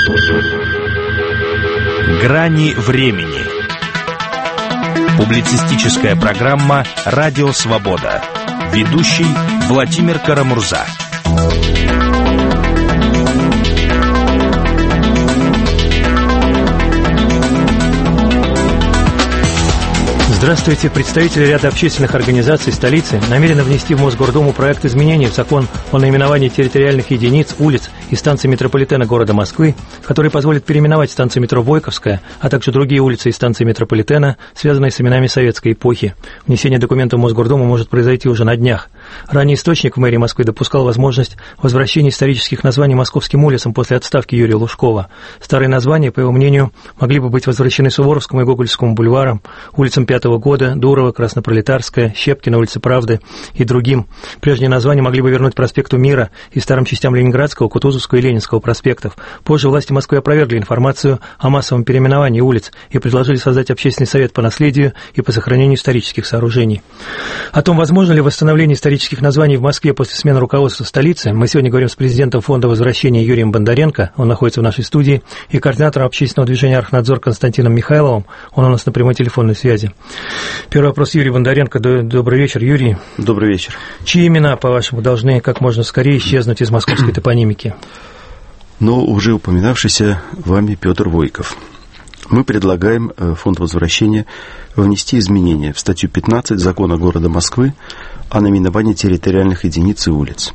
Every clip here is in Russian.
Грани времени. Публицистическая программа «Радио Свобода». Ведущий Владимир Карамурза. Здравствуйте. Представители ряда общественных организаций столицы намерены внести в Мосгордуму проект изменений в закон о наименовании территориальных единиц, улиц и станций метрополитена города Москвы, который позволит переименовать станцию метро Войковская, а также другие улицы и станции метрополитена, связанные с именами советской эпохи. Внесение документа в Мосгордуму может произойти уже на днях. Ранее источник в мэрии Москвы допускал возможность возвращения исторических названий московским улицам после отставки Юрия Лужкова. Старые названия, по его мнению, могли бы быть возвращены Суворовскому и Гоголевскому бульварам, улицам 5-го года, Дурова, Краснопролетарская, Щепкина, улица Правды и другим. Прежние названия могли бы вернуть проспекту Мира и старым частям Ленинградского, Кутузовского и Ленинского проспектов. Позже власти Москвы опровергли информацию о массовом переименовании улиц и предложили создать общественный совет по наследию и по сохранению исторических сооружений. О том, возможно ли восстановление исторических названий в Москве после смены руководства столицы, мы сегодня говорим с президентом Фонда возвращения Юрием Бондаренко, он находится в нашей студии, и координатором общественного движения «Архнадзор» Константином Михайловым, он у нас на прямой телефонной связи. Первый вопрос, Юрий Бондаренко. Добрый вечер, Юрий. Добрый вечер. Чьи имена, по-вашему, должны как можно скорее исчезнуть из московской топонимики? Уже упоминавшийся вами Петр Войков. Мы предлагаем Фонд возвращения внести изменения в статью 15 Закона города Москвы о наименовании территориальных единиц и улиц.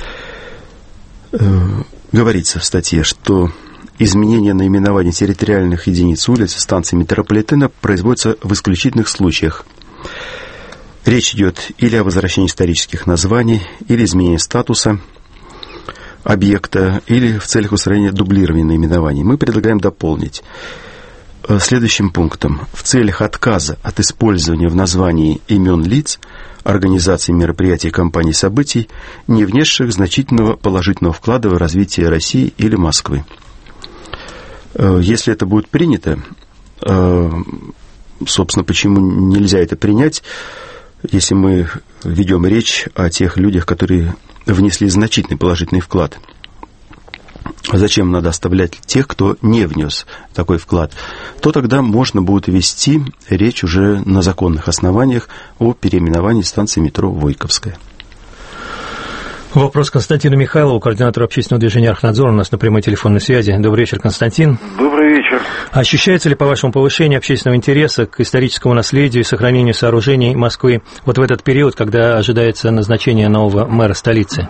Говорится в статье, что изменение наименования территориальных единиц улиц и станций метрополитена производится в исключительных случаях. Речь идет или о возвращении исторических названий, или изменении статуса объекта, или в целях устранения дублирования наименований. Мы предлагаем дополнить следующим пунктом. В целях отказа от использования в названии имен лиц, организаций, мероприятий, компаний, событий, не внесших значительного положительного вклада в развитие России или Москвы. Если это будет принято, собственно, почему нельзя это принять, если мы ведем речь о тех людях, которые внесли значительный положительный вклад? Зачем надо оставлять тех, кто не внес такой вклад? То тогда можно будет вести речь уже на законных основаниях о переименовании станции метро Войковская. Вопрос Константину Михайлову, координатору общественного движения «Архнадзор», у нас на прямой телефонной связи. Добрый вечер, Константин. Добрый вечер. Ощущается ли, по-вашему, повышение общественного интереса к историческому наследию и сохранению сооружений Москвы вот в этот период, когда ожидается назначение нового мэра столицы?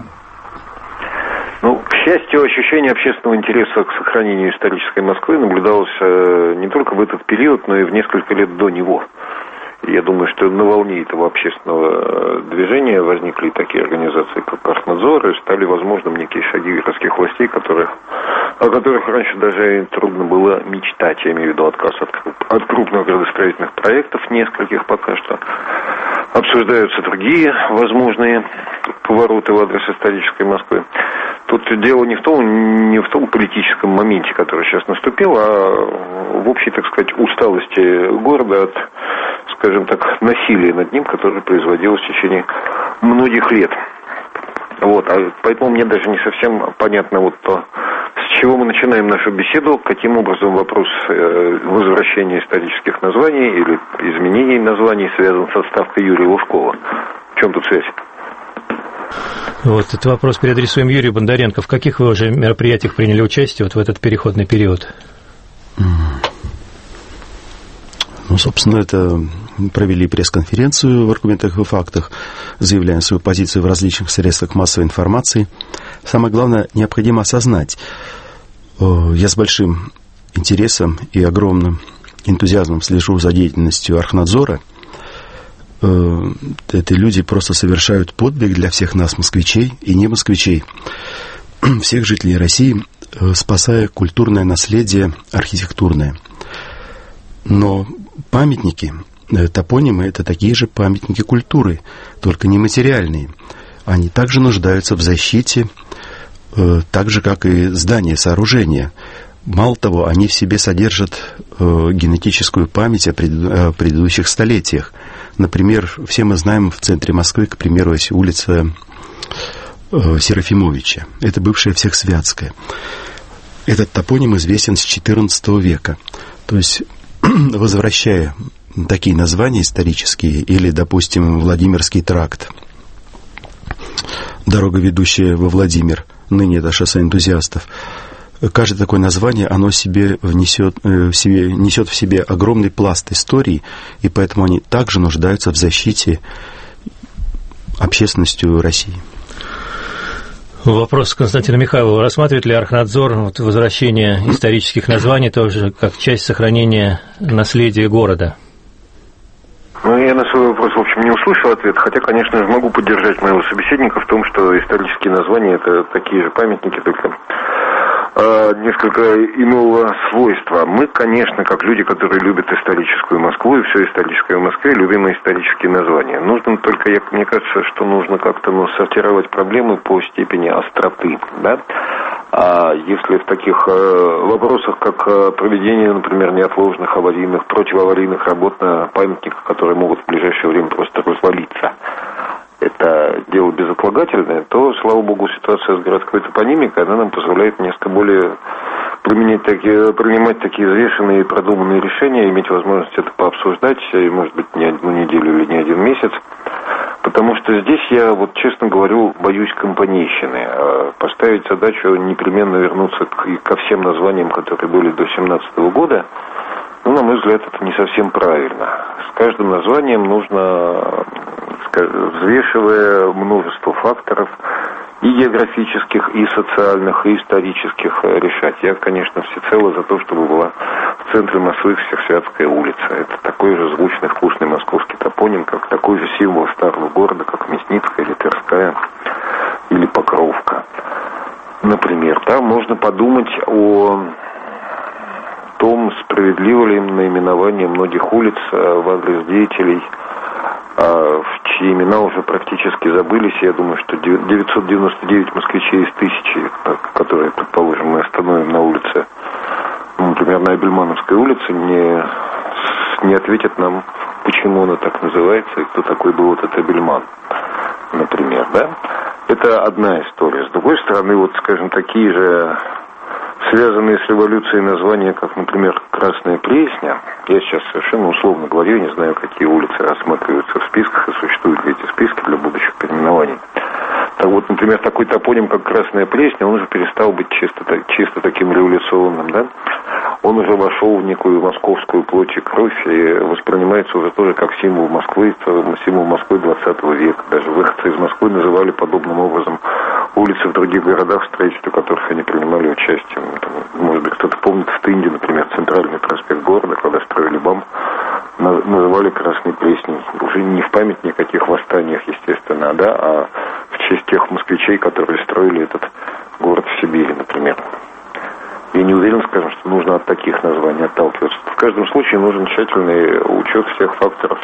К счастью, ощущение общественного интереса к сохранению исторической Москвы наблюдалось не только в этот период, но и в несколько лет до него. Я думаю, что на волне этого общественного движения возникли такие организации, как «Архнадзор», и стали возможным некие шаги городских властей, о которых раньше даже трудно было мечтать. Я имею в виду отказ от крупных градостроительных проектов, нескольких пока что. Обсуждаются другие возможные повороты в адрес исторической Москвы. Тут дело не в том политическом моменте, который сейчас наступил, а в общей, так сказать, усталости города от, скажем так, насилия над ним, которое производилось в течение многих лет. Поэтому мне даже не совсем понятно то, с чего мы начинаем нашу беседу, каким образом вопрос возвращения исторических названий или изменений названий связан с отставкой Юрия Лужкова. В чем тут связь? Этот вопрос переадресуем Юрию Бондаренко. В каких вы уже мероприятиях приняли участие в этот переходный период? Собственно, это провели пресс-конференцию в «Аргументах и фактах», заявляя свою позицию в различных средствах массовой информации. Самое главное, необходимо осознать, я с большим интересом и огромным энтузиазмом слежу за деятельностью Архнадзора. Это люди просто совершают подвиг для всех нас, москвичей и не москвичей, всех жителей России, спасая культурное наследие архитектурное. Но памятники, топонимы – это такие же памятники культуры, только нематериальные. Они также нуждаются в защите, так же, как и здания, сооружения. Мало того, они в себе содержат генетическую память о предыдущих столетиях. Например, все мы знаем в центре Москвы, к примеру, есть улица Серафимовича. Это бывшая Всехсвятская. Этот топоним известен с XIV века. То есть, возвращая такие названия исторические, или, допустим, Владимирский тракт, дорога, ведущая во Владимир, ныне это шоссе энтузиастов, каждое такое название, оно несет в себе огромный пласт истории, и поэтому они также нуждаются в защите общественностью России. Вопрос Константину Михайлову. Рассматривает ли Архнадзор возвращение исторических названий тоже как часть сохранения наследия города? Ну, я на свой вопрос, в общем, не услышал ответ, хотя, конечно же, могу поддержать моего собеседника в том, что исторические названия – это такие же памятники, только несколько иного свойства. Мы, конечно, как люди, которые любят историческую Москву и все историческое в Москве, любим исторические названия. Нужно только, мне кажется, что нужно как-то сортировать проблемы по степени остроты, да? А если в таких вопросах, как проведение, например, неотложных аварийных, противоаварийных работ на памятниках, которые могут в ближайшее время просто развалиться, это дело безотлагательное, то, слава богу, ситуация с городской топонимикой, она нам позволяет несколько более принимать такие взвешенные и продуманные решения, иметь возможность это пообсуждать, и, может быть, не одну неделю или не один месяц. Потому что здесь я, вот честно говорю, боюсь компанейщины. Поставить задачу непременно вернуться ко всем названиям, которые были до 2017 года, ну, на мой взгляд, это не совсем правильно. С каждым названием нужно, взвешивая множество факторов, и географических, и социальных, и исторических, решать. Я, конечно, всецело за то, чтобы была в центре Москвы Всесвятская улица. Это такой же звучный, вкусный московский топоним, как такой же символ старого города, как Мясницкая или Тверская, или Покровка. Например, там можно подумать о том, справедливо ли наименование многих улиц в адрес деятелей, чьи имена уже практически забылись. Я думаю, что 999 москвичей из 1000, которые, предположим, мы остановим на улице, например, на Абельмановской улице, не ответят нам, почему она так называется и кто такой был этот Абельман, например, да? Это одна история. С другой стороны, вот, скажем, такие же связанные с революцией названия, как, например, Красная Пресня. Я сейчас совершенно условно говорю, не знаю, какие улицы рассматриваются в списках и существуют ли эти списки для будущих переименований. Так вот, например, такой топоним, как Красная Пресня, он уже перестал быть чисто таким революционным, да? Он уже вошел в некую московскую плоть и кровь и воспринимается уже тоже как символ Москвы 20 века. Даже выходцы из Москвы называли подобным образом улицы в других городах, в строительстве которых они принимали участие. Может быть, кто-то помнит, в Тынде, например, центральный проспект города, когда строили БАМ, называли Красной Пресней. Уже не в память никаких восстаниях, естественно, да, а в честь тех москвичей, которые строили этот город в Сибири, например. Я не уверен, скажем, что нужно от таких названий отталкиваться. В каждом случае нужен тщательный учет всех факторов.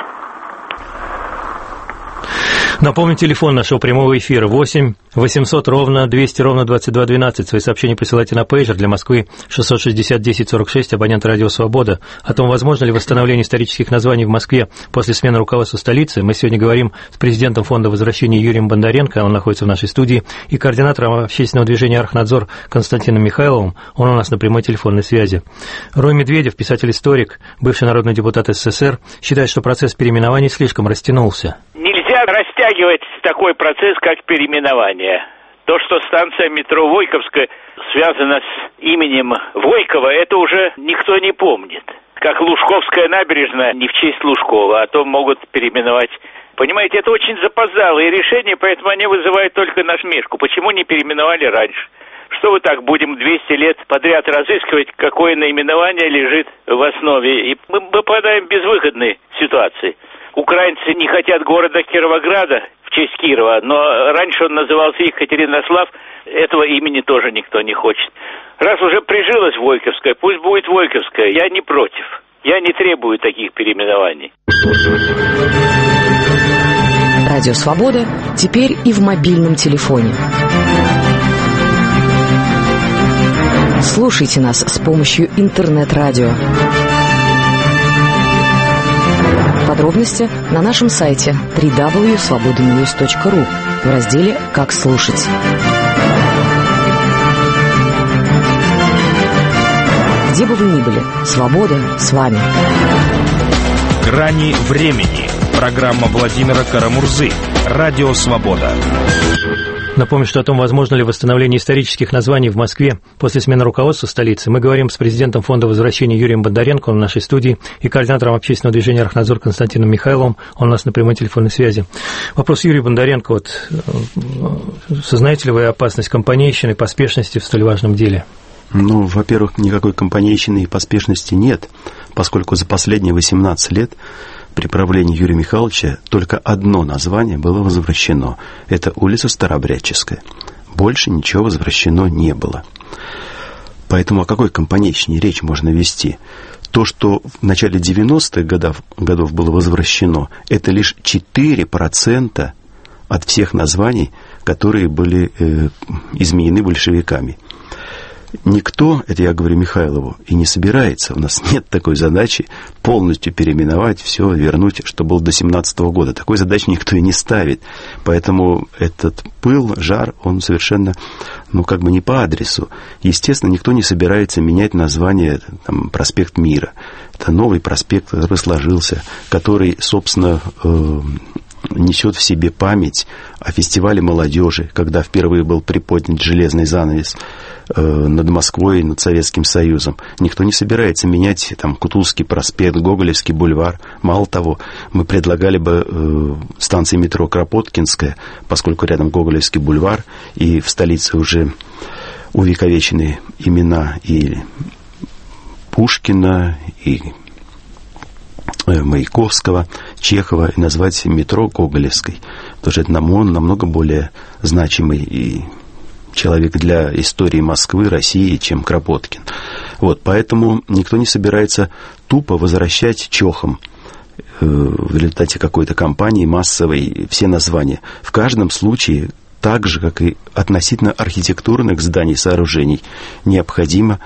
Напомню, телефон нашего прямого эфира 8 800 ровно 200 ровно 2212. Свои сообщения присылайте на пейджер для Москвы 660 10 46, абонент «Радио Свобода». О том, возможно ли восстановление исторических названий в Москве после смены руководства столицы, мы сегодня говорим с президентом Фонда возвращения Юрием Бондаренко, он находится в нашей студии, и координатором общественного движения «Архнадзор» Константином Михайловым, он у нас на прямой телефонной связи. Рой Медведев, писатель-историк, бывший народный депутат СССР, считает, что процесс переименований слишком растянулся. Нельзя растягивать такой процесс, как переименование. То, что станция метро Войковская связана с именем Войкова, это уже никто не помнит. Как Лужковская набережная не в честь Лужкова, а то могут переименовать. Понимаете, это очень запоздалые решения, поэтому они вызывают только насмешку. Почему не переименовали раньше? Что мы так будем 200 лет подряд разыскивать, какое наименование лежит в основе? И мы попадаем в безвыходные ситуации. Украинцы не хотят города Кировограда в честь Кирова, но раньше он назывался Екатеринослав, этого имени тоже никто не хочет. Раз уже прижилась Войковская, пусть будет Войковская, я не против, я не требую таких переименований. Радио «Свобода» теперь и в мобильном телефоне. Слушайте нас с помощью интернет-радио. Подробности на нашем сайте www.svobodanews.ru в разделе «Как слушать». Где бы вы ни были, свобода с вами. «Грани времени». Программа Владимира Карамурзы. Радио «Свобода». Напомню, что о том, возможно ли восстановление исторических названий в Москве после смены руководства столицы, мы говорим с президентом Фонда возвращения Юрием Бондаренко, он в нашей студии, и координатором общественного движения «Архнадзор» Константином Михайловым, он у нас на прямой телефонной связи. Вопрос Юрию Бондаренко. Вот, сознаете ли вы опасность компанейщины, поспешности в столь важном деле? Ну, во-первых, никакой компанейщины и поспешности нет, поскольку за последние 18 лет при правлении Юрия Михайловича только одно название было возвращено. Это улица Старообрядческая. Больше ничего возвращено не было. Поэтому о какой компанейщине речь можно вести? То, что в начале 90-х годов было возвращено, это лишь 4% от всех названий, которые были изменены большевиками. Никто, это я говорю Михайлову, и не собирается, у нас нет такой задачи полностью переименовать все, вернуть, что было до 17 года. Такой задачи никто и не ставит. Поэтому этот пыл, жар, он совершенно, не по адресу. Естественно, никто не собирается менять название проспект Мира. Это новый проспект, который сложился, который, собственно, несет в себе память о фестивале молодежи, когда впервые был приподнят железный занавес над Москвой, над Советским Союзом. Никто не собирается менять Кутузовский проспект, Гоголевский бульвар. Мало того, мы предлагали бы станции метро Кропоткинская, поскольку рядом Гоголевский бульвар, и в столице уже увековечены имена и Пушкина, и Маяковского, Чехова, и назвать метро Гоголевской. Потому что это намного более значимый и человек для истории Москвы, России, чем Кропоткин. Поэтому никто не собирается тупо возвращать чохам в результате какой-то кампании массовой все названия. В каждом случае, так же, как и относительно архитектурных зданий, сооружений, необходима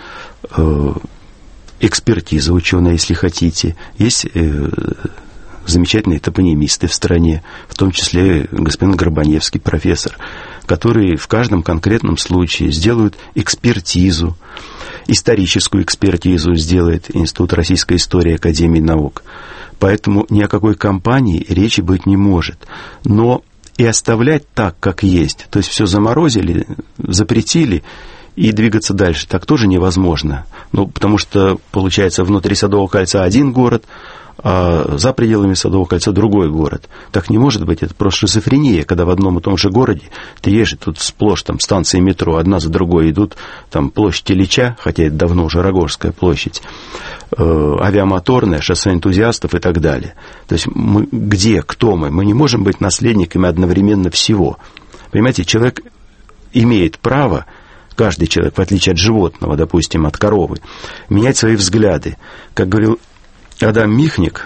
экспертиза ученая, если хотите. Есть замечательные топонимисты в стране, в том числе господин Горбаневский, профессор, которые в каждом конкретном случае сделают экспертизу, историческую экспертизу сделает Институт российской истории Академии наук. Поэтому ни о какой кампании речи быть не может. Но и оставлять так, как есть, то есть все заморозили, запретили, и двигаться дальше так тоже невозможно. Потому что, получается, внутри Садового кольца один город, а за пределами Садового кольца другой город. Так не может быть, это просто шизофрения, когда в одном и том же городе ты едешь, тут сплошь станции метро, одна за другой идут, площадь Ильича, хотя это давно уже Рогожская площадь, авиамоторная, шоссе энтузиастов и так далее. То есть мы где, кто мы? Мы не можем быть наследниками одновременно всего. Понимаете, человек имеет право, каждый человек, в отличие от животного, допустим, от коровы, менять свои взгляды. Как говорил Адам Михник,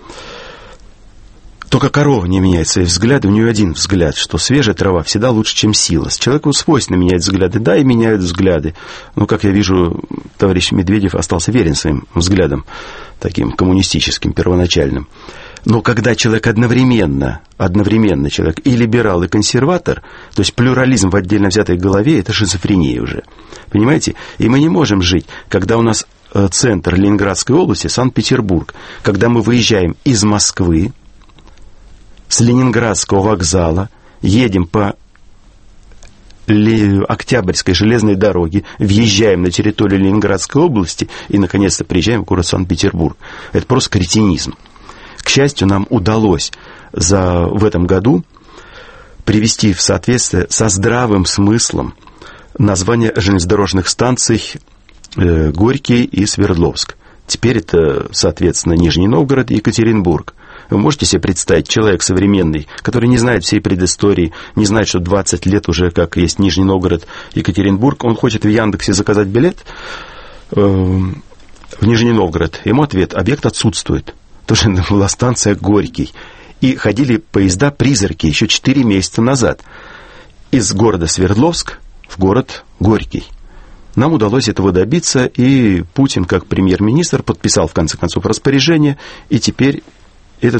только корова не меняет свои взгляды, у нее один взгляд, что свежая трава всегда лучше, чем сила. Человеку свойственно менять взгляды, да, и меняют взгляды. Как я вижу, товарищ Медведев остался верен своим взглядам, таким коммунистическим, первоначальным. Но когда человек одновременно человек и либерал, и консерватор, то есть плюрализм в отдельно взятой голове, это шизофрения уже. Понимаете? И мы не можем жить, когда у нас центр Ленинградской области, Санкт-Петербург, когда мы выезжаем из Москвы, с Ленинградского вокзала, едем по Октябрьской железной дороге, въезжаем на территорию Ленинградской области и, наконец-то, приезжаем в город Санкт-Петербург. Это просто кретинизм. К счастью, нам удалось в этом году привести в соответствие со здравым смыслом названия железнодорожных станций Горький и Свердловск. Теперь это, соответственно, Нижний Новгород и Екатеринбург. Вы можете себе представить, человек современный, который не знает всей предыстории, не знает, что 20 лет уже, как есть Нижний Новгород, Екатеринбург, он хочет в Яндексе заказать билет в Нижний Новгород. Ему ответ: объект отсутствует. Тоже была станция Горький. И ходили поезда-призраки еще 4 месяца назад из города Свердловск в город Горький. Нам удалось этого добиться, и Путин, как премьер-министр, подписал, в конце концов, распоряжение, и теперь этот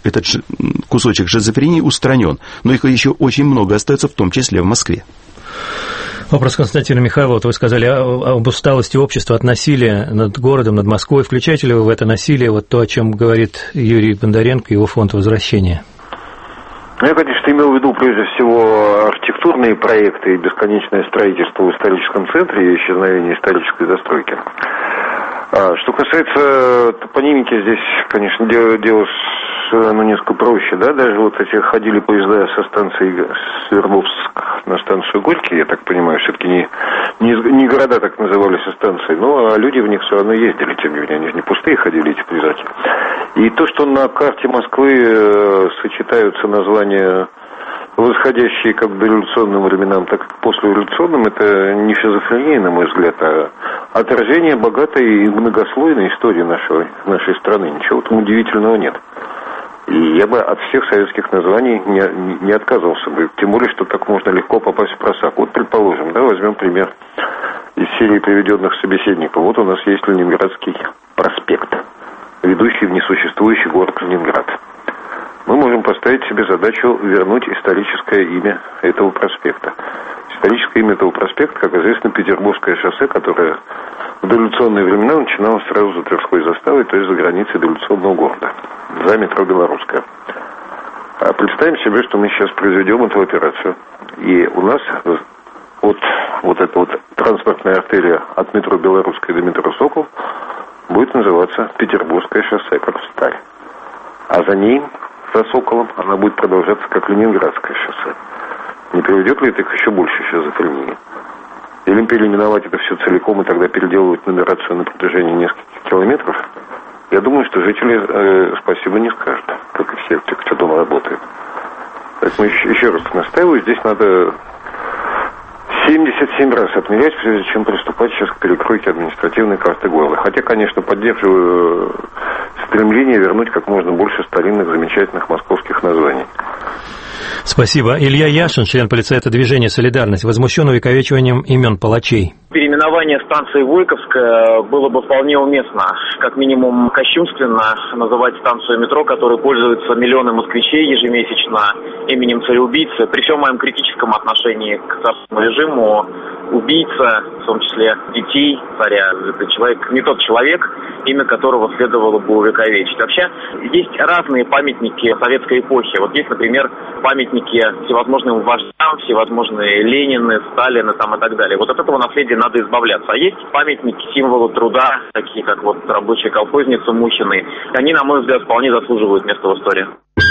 кусочек шизофрении устранен. Но их еще очень много остается, в том числе в Москве. Вопрос Константина Михайлова. Вот вы сказали об усталости общества от насилия над городом, над Москвой. Включаете ли вы в это насилие вот то, о чем говорит Юрий Бондаренко и его фонд возвращения? Я, конечно, имел в виду прежде всего архитектурные проекты и бесконечное строительство в историческом центре и исчезновение исторической застройки. Что касается топонимики, здесь, конечно, дело несколько проще, да, даже вот эти ходили поезда со станции Свердловск на станцию Горький, я так понимаю, все-таки не города так назывались, а станции, а люди в них все равно ездили, тем не менее, они же не пустые ходили, эти призраки. И то, что на карте Москвы сочетаются названия, восходящие как к дореволюционным временам, так и к послереволюционным, это не шизофрения, на мой взгляд, а отражение богатой и многослойной истории нашей страны. Ничего там удивительного нет. И я бы от всех советских названий не отказывался бы. Тем более, что так можно легко попасть в просак. Вот, предположим, да, возьмем пример из серии приведенных собеседников. Вот у нас есть Ленинградский проспект, ведущий в несуществующий город Ленинград. Мы можем поставить себе задачу вернуть историческое имя этого проспекта. Историческое имя этого проспекта, как известно, Петербургское шоссе, которое в дореволюционные времена начиналось сразу за Тверской заставой, то есть за границей дореволюционного города, за метро Белорусское. А представим себе, что мы сейчас произведем эту операцию, и у нас вот эта вот транспортная артерия от метро Белорусское до метро Сокол будет называться Петербургское шоссе, как в старе. А за ней, за Соколом, она будет продолжаться как Ленинградское шоссе. Не приведет ли это к еще больше шизофрении? Или переименовать это все целиком и тогда переделывать нумерацию на протяжении нескольких километров? Я думаю, что жители спасибо не скажут, как и все те, кто дома работает. Поэтому еще раз настаиваю, здесь надо 77 раз отмерять, прежде чем приступать сейчас к перекройке административной карты города. Хотя, конечно, поддерживаю стремление вернуть как можно больше старинных, замечательных московских названий. Спасибо. Илья Яшин, член полицейского движения «Солидарность», возмущен увековечиванием имен палачей. Переименование станции Войковская было бы вполне уместно. Как минимум кощунственно называть станцию метро, которой пользуются миллионы москвичей ежемесячно, именем царя-убийцы. При всем моем критическом отношении к царскому режиму, убийца, в том числе детей царя, это человек, не тот человек, имя которого следовало бы увековечить. Вообще, есть разные памятники советской эпохи. Вот есть, например, памятники всевозможным вождям, всевозможные Ленины, Сталины там и так далее. Вот от этого наследия надо избавляться. А есть памятники символу труда, такие как вот рабочая колхозница Мухиной. Они, на мой взгляд, вполне заслуживают места в истории.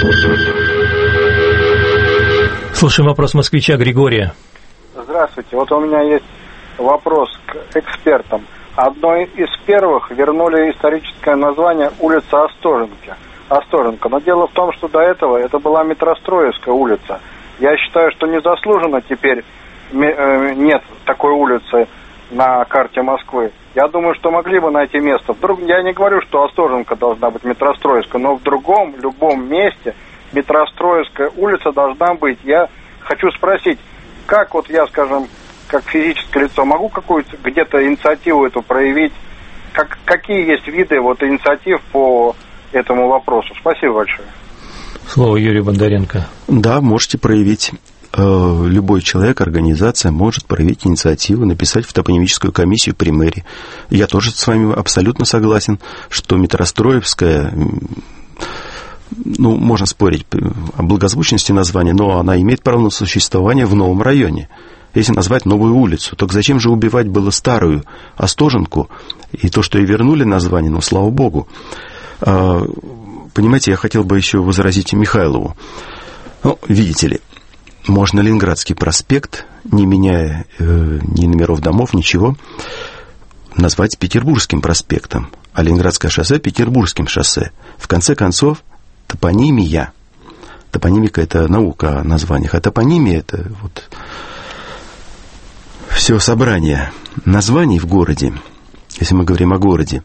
Слушаем вопрос москвича Григория. Здравствуйте. Вот у меня есть вопрос к экспертам. Одной из первых вернули историческое название улица Остоженко. Но дело в том, что до этого это была Метростроевская улица. Я считаю, что незаслуженно теперь нет такой улицы на карте Москвы. Я думаю, что могли бы найти место. Я не говорю, что Остоженко должна быть Метростроевская, но в любом месте Метростроевская улица должна быть. Я хочу спросить, как вот я, скажем, как физическое лицо, могу какую-то где-то инициативу эту проявить? Какие есть виды инициатив по этому вопросу? Спасибо большое. Слово Юрию Бондаренко. Да, можете проявить. Любой человек, организация может проявить инициативу, написать в топонимическую комиссию при мэрии. Я тоже с вами абсолютно согласен, что Метростроевская, можно спорить о благозвучности названия, но она имеет право на существование в новом районе. Если назвать новую улицу, то зачем же убивать было старую Остоженку? И то, что и вернули название, слава богу. Понимаете, я хотел бы еще возразить Михайлову. Видите ли, можно Ленинградский проспект, не меняя ни номеров домов, ничего, назвать Петербургским проспектом, а Ленинградское шоссе Петербургским шоссе. В конце концов, топонимия. Топонимика – это наука о названиях, а топонимия – это все собрание названий в городе, если мы говорим о городе.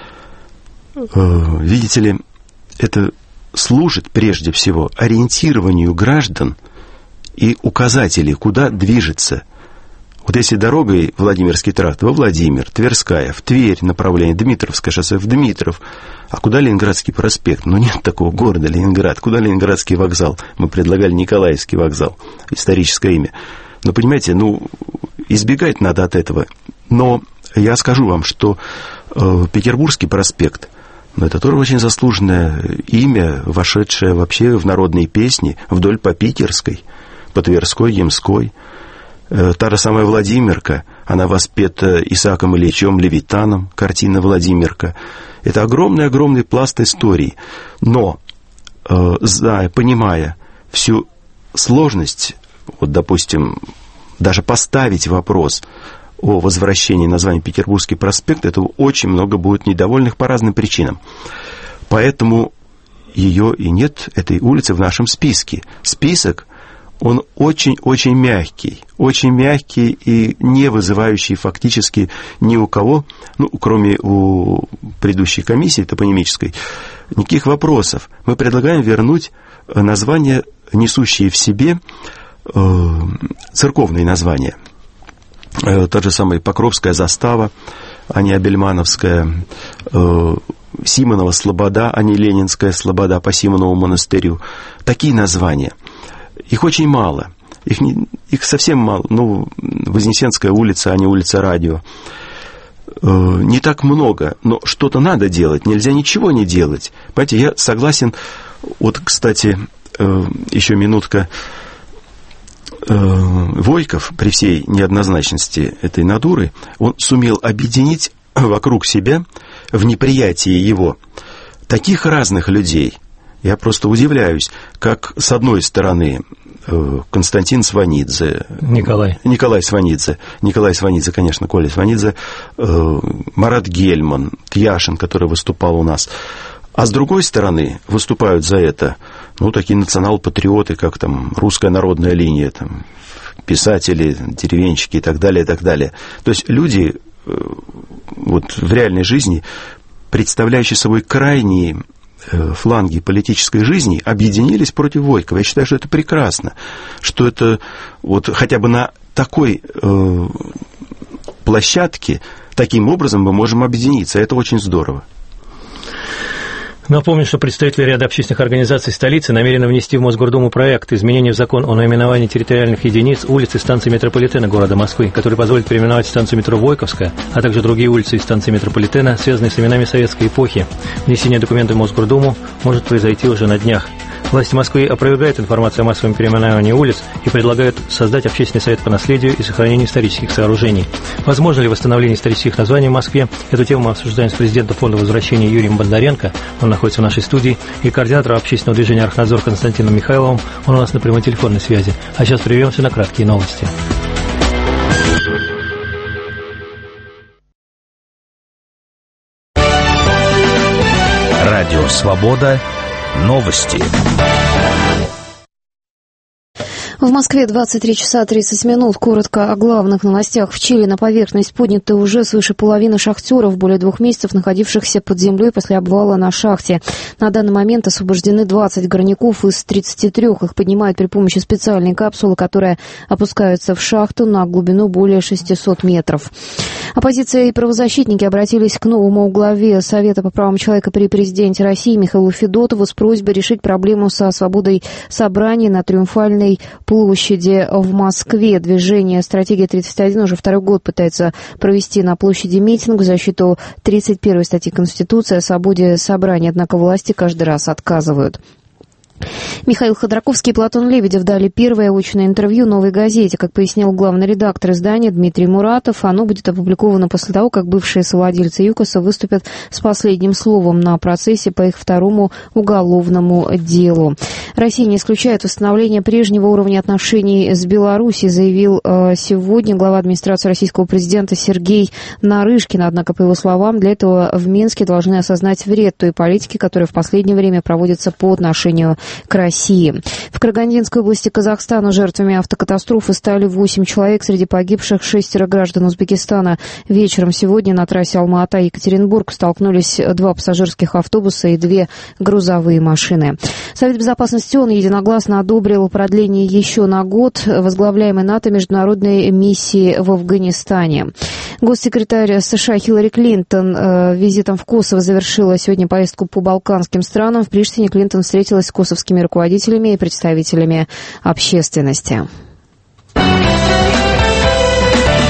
Видите ли, это служит прежде всего ориентированию граждан и указателей, куда движется. Вот если дорогой Владимирский тракт во Владимир, Тверская, в Тверь направление, Дмитровское шоссе в Дмитров, а куда Ленинградский проспект? Нет такого города Ленинград. Куда Ленинградский вокзал? Мы предлагали Николаевский вокзал, историческое имя. Но понимаете, избегать надо от этого. Но я скажу вам, что Петербургский проспект, это тоже очень заслуженное имя, вошедшее вообще в народные песни вдоль по Питерской, по Тверской, Ямской. Та же самая Владимирка, она воспета Исааком Ильичем Левитаном, картина «Владимирка». Это огромный-огромный пласт истории. Но, понимая всю сложность, вот, допустим, даже поставить вопрос о возвращении названия Петербургский проспект, это очень много будет недовольных по разным причинам. Поэтому ее и нет, этой улицы, в нашем списке. Список, он очень-очень мягкий и не вызывающий фактически ни у кого, кроме у предыдущей комиссии топонимической, никаких вопросов. Мы предлагаем вернуть названия, несущие в себе церковные названия. Тот же самый Покровская застава, а не Абельмановская, Симонова слобода, а не Ленинская слобода по Симонову монастырю. Такие названия. Их очень мало. Их совсем мало. Вознесенская улица, а не улица Радио. Не так много, но что-то надо делать. Нельзя ничего не делать. Понимаете, я согласен. Вот, кстати, еще минутка. Войков, при всей неоднозначности этой натуры, он сумел объединить вокруг себя в неприятии его таких разных людей. Я просто удивляюсь, как с одной стороны Константин Сванидзе, Николай Сванидзе, конечно, Коля Сванидзе, Марат Гельман, Тьяшин, который выступал у нас. А с другой стороны выступают за это такие национал-патриоты, как там Русская народная линия, там, писатели, деревенщики и так далее, и так далее. То есть люди вот в реальной жизни, представляющие собой крайние фланги политической жизни, объединились против Войкова. Я считаю, что это прекрасно, что это вот хотя бы на такой площадке таким образом мы можем объединиться. Это очень здорово. Напомню, что представители ряда общественных организаций столицы намерены внести в Мосгордуму проект изменений в закон о наименовании территориальных единиц улиц и станций метрополитена города Москвы, который позволит переименовать станцию метро Войковская, а также другие улицы и станции метрополитена, связанные с именами советской эпохи. Внесение документов в Мосгордуму может произойти уже на днях. Власти Москвы опровергают информацию о массовом переименовании улиц и предлагают создать общественный совет по наследию и сохранению исторических сооружений. Возможно ли восстановление исторических названий в Москве? Эту тему мы обсуждаем с президентом Фонда возвращения Юрием Бондаренко. Он находится в нашей студии. И координатором общественного движения «Архнадзор» Константином Михайловым. Он у нас на прямой телефонной связи. А сейчас прервемся на краткие новости. Радио «Свобода». Новости. В Москве 23 часа 30 минут. Коротко о главных новостях. В Чили на поверхность подняты уже свыше половины шахтеров, более 2 месяцев находившихся под землей после обвала на шахте. На данный момент освобождены 20 горняков из 33. Их поднимают при помощи специальной капсулы, которая опускается в шахту на глубину более 600 метров. Оппозиция и правозащитники обратились к новому главе Совета по правам человека при президенте России Михаилу Федотову с просьбой решить проблему со свободой собраний на Триумфальной площади в Москве. Движение «Стратегия-31» уже 2-й год пытается провести на площади митинг в защиту 31-й статьи Конституции о свободе собраний, однако власти каждый раз отказывают. Михаил Ходорковский и Платон Лебедев дали первое очное интервью «Новой газете». Как пояснил главный редактор издания Дмитрий Муратов, оно будет опубликовано после того, как бывшие совладельцы ЮКОСа выступят с последним словом на процессе по их 2-му уголовному делу. Россия не исключает восстановление прежнего уровня отношений с Белоруссией, заявил сегодня глава администрации российского президента Сергей Нарышкин. Однако, по его словам, для этого в Минске должны осознать вред той политики, которая в последнее время проводится по отношению к России. В Карагандинской области Казахстана жертвами автокатастрофы стали 8 человек, среди погибших 6 граждан Узбекистана. Вечером сегодня на трассе Алма-Ата-Екатеринбург столкнулись 2 пассажирских автобуса и 2 грузовые машины. Совет безопасности ООН единогласно одобрил продление еще на год возглавляемой НАТО международной миссии в Афганистане. Госсекретарь США Хиллари Клинтон визитом в Косово завершила сегодня поездку по балканским странам. В Приштине Клинтон встретилась с косовскими руководителями и представителями общественности.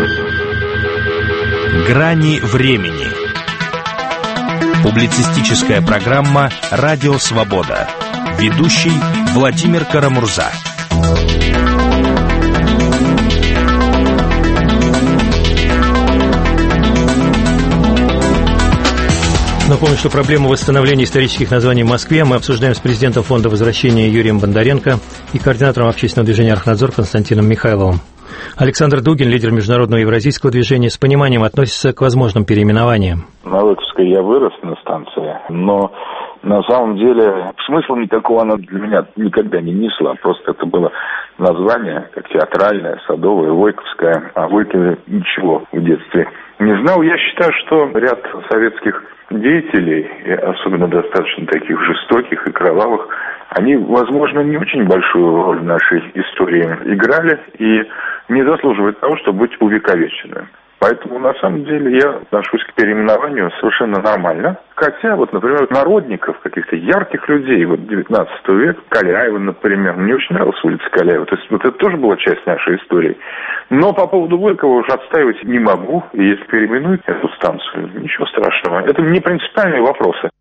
Грани времени. Публицистическая программа «Радио Свобода». Ведущий Владимир Карамурза. Напомню, что проблему восстановления исторических названий в Москве мы обсуждаем с президентом Фонда возвращения Юрием Бондаренко и координатором общественного движения «Архнадзор» Константином Михайловым. Александр Дугин, лидер международного евразийского движения, с пониманием относится к возможным переименованиям. На Выковской я вырос на станции, но на самом деле смысла никакого она для меня никогда не несла. Просто это было название, как театральное, садовое, Войковское. А Войкове ничего в детстве не знал. Я считаю, что ряд советских деятелей, и особенно достаточно таких жестоких и кровавых, они, возможно, не очень большую роль в нашей истории играли и не заслуживают того, чтобы быть увековеченными. Поэтому, на самом деле, я отношусь к переименованию совершенно нормально. Хотя, вот, например, народников, каких-то ярких людей, вот, 19 века, Каляева, например, мне очень нравилась улица Каляева. То есть, вот это тоже была часть нашей истории. Но по поводу Войкова уже отстаивать не могу. И если переименуют эту станцию, ничего страшного. Это не принципиальные вопросы.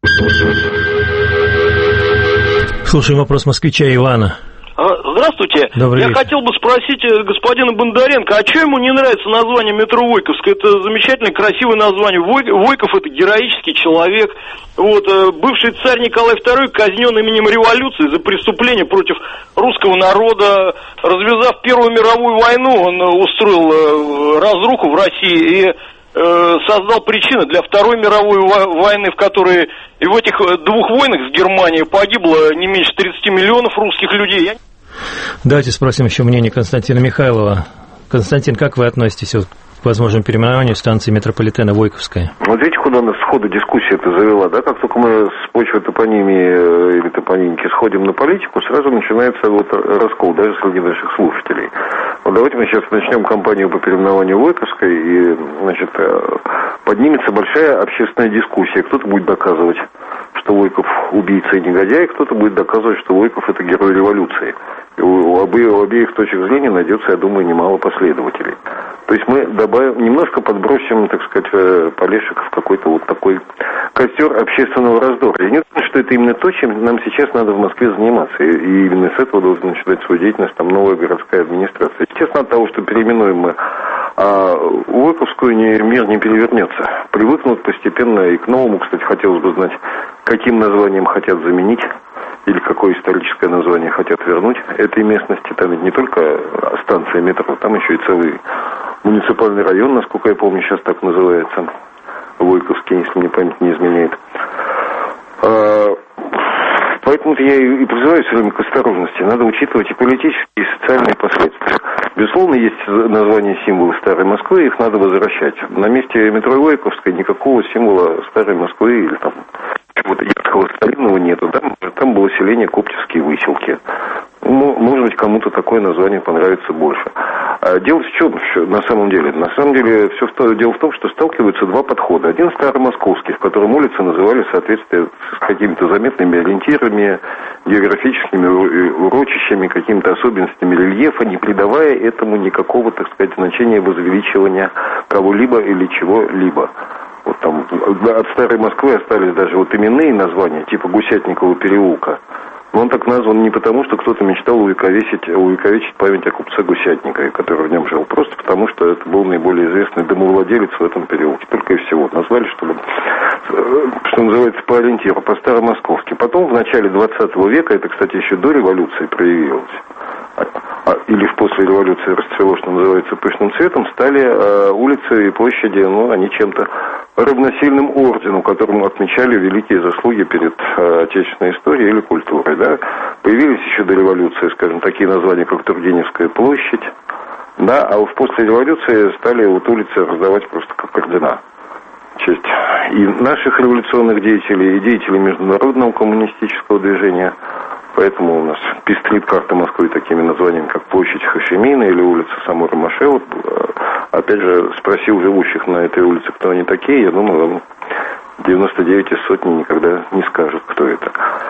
Слушаем вопрос москвича Ивана. Здравствуйте. Добрый вечер. Я хотел бы спросить господина Бондаренко, а что ему не нравится название метро Войковское? Это замечательное, красивое название. Войков — это героический человек. Вот, бывший царь Николай II казнен именем революции за преступление против русского народа. Развязав Первую мировую войну, он устроил разруху в России и создал причины для Второй мировой войны, в которой и в этих двух войнах с Германией погибло не меньше 30 миллионов русских людей. Давайте спросим еще мнение Константина Михайлова. Константин, как вы относитесь к возможному переименованию станции метрополитена Войковская? Вот видите, куда нас сходу дискуссия это завела, да? Как только мы с почвы топонимии или топонимики сходим на политику, сразу начинается вот раскол, даже среди наших слушателей. Вот давайте мы сейчас начнем кампанию по переименованию Войковской, и, значит, поднимется большая общественная дискуссия. Кто-то будет доказывать, что Войков убийца и негодяй, кто-то будет доказывать, что Войков это герой революции. И у обеих точек зрения найдется, я думаю, немало последователей. То есть мы добавим, немножко подбросим, так сказать, полешек в какой-то вот такой костер общественного раздора. Я не думаю, что это именно то, чем нам сейчас надо в Москве заниматься. И именно с этого должна начинать свою деятельность там новая городская администрация. Естественно, от того, что переименуем мы Войковскую, мир не перевернется. Привыкнут постепенно и к новому. Кстати, хотелось бы знать, каким названием хотят заменить или какое историческое название хотят вернуть этой местности. Там ведь не только станция метро, там еще и целый муниципальный район, насколько я помню, сейчас так называется, Войковский, если мне память не изменяет. Поэтому я и призываю все время к осторожности. Надо учитывать и политические, и социальные последствия. Безусловно, есть названия символов Старой Москвы, их надо возвращать. На месте метро Войковской никакого символа Старой Москвы или там чего-то яркого старинного нету. Там было селение Коптевские Выселки. Может быть, кому-то такое название понравится больше. А дело в чем на самом деле? На самом деле дело в том, что сталкиваются два подхода. Один старомосковский, в котором улицы называли в соответствии с какими-то заметными ориентирами, географическими урочищами, какими-то особенностями рельефа, не придавая этому никакого, так сказать, значения возвеличивания кого-либо или чего-либо. Вот там от Старой Москвы остались даже вот именные названия, типа Гусятникова переулка. Но он так назван не потому, что кто-то мечтал увековечить память о купце Гусятникове, который в нем жил. Просто потому, что это был наиболее известный домовладелец в этом переулке. Только и всего. Назвали, чтобы, что называется, по ориентиру, по-старомосковски. Потом, в начале 20 века, это, кстати, еще до революции проявилось, или в после революции расцвело, что называется, пышным цветом, стали улицы и площади, они чем-то равносильным ордену, которому отмечали великие заслуги перед отечественной историей или культурой. Да? Появились еще до революции, скажем, такие названия, как Тургеневская площадь, да, а уж после революции стали вот улицы раздавать просто как ордена. В честь и наших революционных деятелей, и деятелей международного коммунистического движения. Поэтому у нас пестрит карта Москвы такими названиями, как площадь Хошемина или улица Самура Машева. Опять же, спросил живущих на этой улице, кто они такие, я думаю, 99 из сотни никогда не скажут, кто это.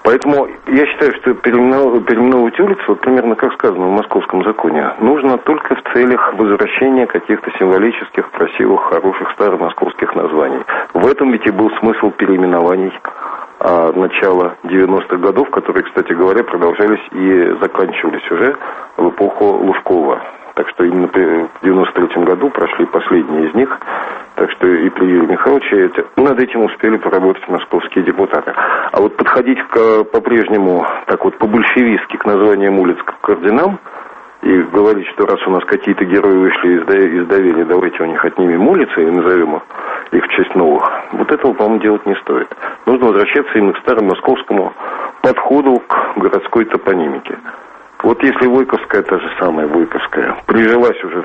Поэтому я считаю, что переименовывать улицу, вот примерно как сказано в Московском законе, нужно только в целях возвращения каких-то символических, красивых, хороших старомосковских названий. В этом ведь и был смысл переименований начала 90-х годов, которые, кстати говоря, продолжались и заканчивались уже в эпоху Лужкова. Так что именно в 93-м году прошли последние из них. Так что и при Юрии Михайловиче над этим успели поработать московские депутаты. А вот подходить по-прежнему так вот по-большевистски к названиям улиц как к орденам и говорить, что раз у нас какие-то герои вышли из доверия, давайте у них отнимем улицы и назовем их в честь новых. Вот этого, по-моему, делать не стоит. Нужно возвращаться именно к старому московскому подходу к городской топонимике. Вот если Войковская, та же самая Войковская, прижилась уже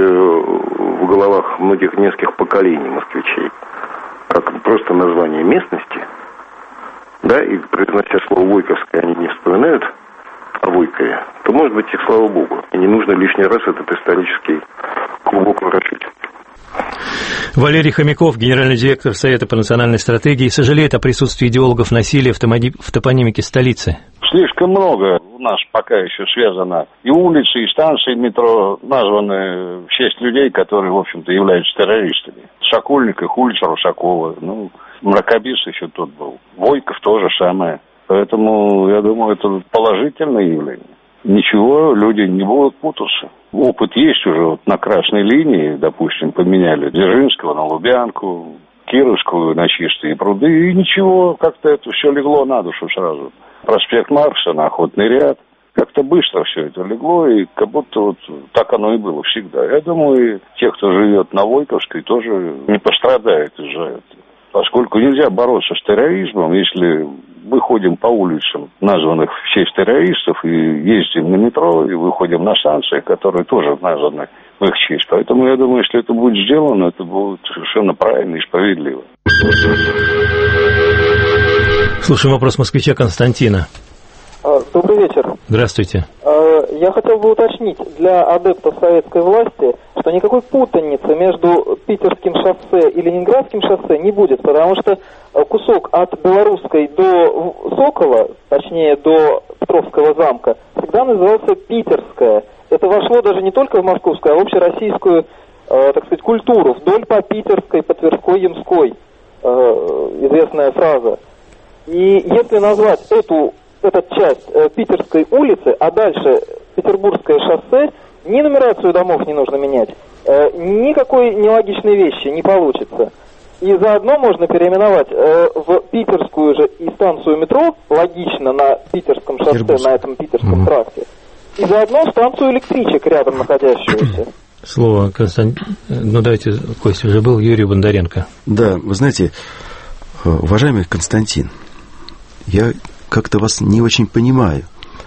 в головах многих нескольких поколений москвичей, как просто название местности, да, и произнося слово Войковская, они не вспоминают о Войкове, то, может быть, и слава богу. И не нужно лишний раз этот исторический клубок ворочать. Валерий Хомяков, генеральный директор Совета по национальной стратегии, сожалеет о присутствии идеологов насилия в топонимике столицы. Слишком много у нас пока еще связано. И улицы, и станции метро названы в честь людей, которые, в общем-то, являются террористами. Сокольников, улица Русакова, Мракобис еще тот был. Войков то же самое. Поэтому, я думаю, это положительное явление. Ничего, люди не будут путаться. Опыт есть уже вот на красной линии, допустим, поменяли Дзержинского на Лубянку, Кировскую на Чистые пруды, и ничего, как-то это все легло на душу сразу. Проспект Маркса на Охотный ряд. Как-то быстро все это легло, и как будто вот так оно и было всегда. Я думаю, и те, кто живет на Войковской, тоже не пострадают из-за этого. Поскольку нельзя бороться с терроризмом, если мы ходим по улицам, названных в честь террористов, и ездим на метро, и выходим на станции, которые тоже названы в их честь. Поэтому я думаю, если это будет сделано, это будет совершенно правильно и справедливо. Слушаем вопрос москвича Константина. Добрый вечер. Здравствуйте. Я хотел бы уточнить для адептов советской власти, что никакой путаницы между Питерским шоссе и Ленинградским шоссе не будет, потому что кусок от Белорусской до Сокола, точнее до Петровского замка, всегда назывался Питерская. Это вошло даже не только в московскую, а в общероссийскую, так сказать, культуру, вдоль по Питерской, по Тверской, Ямской, известная фраза. И если назвать эту часть Питерской улицы, а дальше Петербургское шоссе, ни нумерацию домов не нужно менять, никакой нелогичной вещи не получится. И заодно можно переименовать в питерскую же и станцию метро, логично, на Питерском шоссе, на этом Питерском тракте, и заодно станцию электричек рядом находящуюся. Слово, давайте, Костя уже был, Юрий Бондаренко. Да, вы знаете, уважаемый Константин, я как-то вас не очень понимаю.